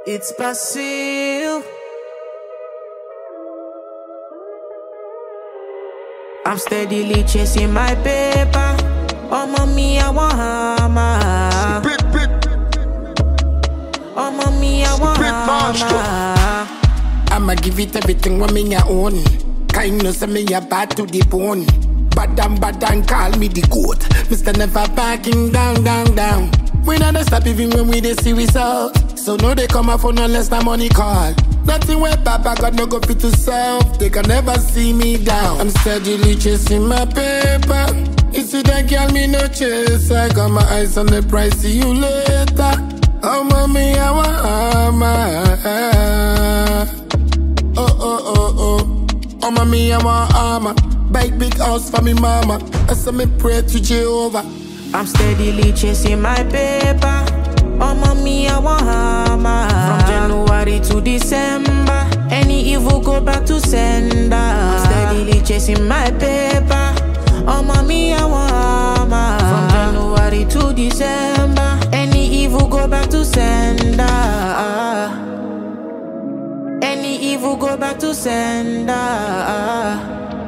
It's Basil. I'm steadily chasing my paper. Oh, mommy, I want hammer. Oh, mommy, I want hammer. I'ma give it everything when me a own. Kindness and me a bad to the bone. Bad and call me the goat. Mr. Never backing down. We not stop even when we dey see results. So no they come off on unless the money call. Nothing where Papa God no go fit to solve. They can never see me down. I'm steadily chasing my paper. You see that girl, me no chase. I got my eyes on the price, see you later. Oh mommy, I want armor. Oh mommy, I want armor. Bike big house for me mama. I saw me pray to Jehovah. I'm steadily chasing my paper. Oh mommy, I want hammer. From January to December, any evil go back to sender. I'm steadily chasing my paper. Oh mommy, I want hammer. From January to December, any evil go back to sender. Any evil go back to sender.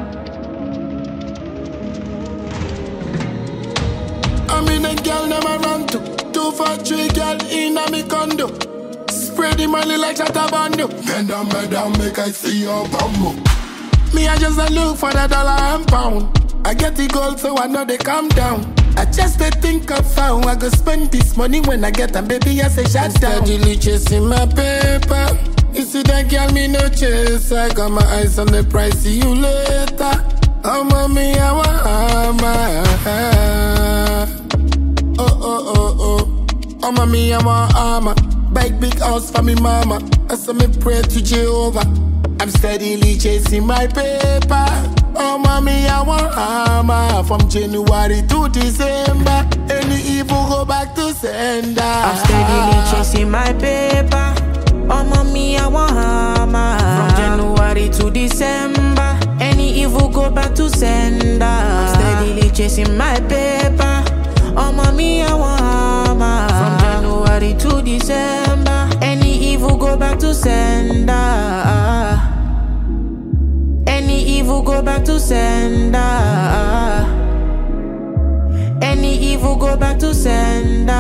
I'm in a girl never run to 2 for 3 girl in a me condo. Spread the money like Shatabando. Bend down, make I see your bumbo. Me I just a look for the dollar and pound. I get the gold so I know they calm down. I just a think of how I go spend this money when I get them, baby I say shut down. Steadily chasing my paper. You see that girl me no chase. I got my eyes on the price, see you later. Oh mommy I want armor. Oh mommy, I want armor. Bike big house for me mama. I saw me pray to Jehovah. I'm steadily chasing my paper. Oh mommy, I want armor. From January to December, any evil go back to sender. I'm steadily chasing my paper. Oh mommy, I want hammer. From January to December, any evil go back to sender. I'm steadily chasing my paper. Oh mommy, I want hammer. From January to December, any evil go back to sender. Any evil go back to sender. Any evil go back to sender.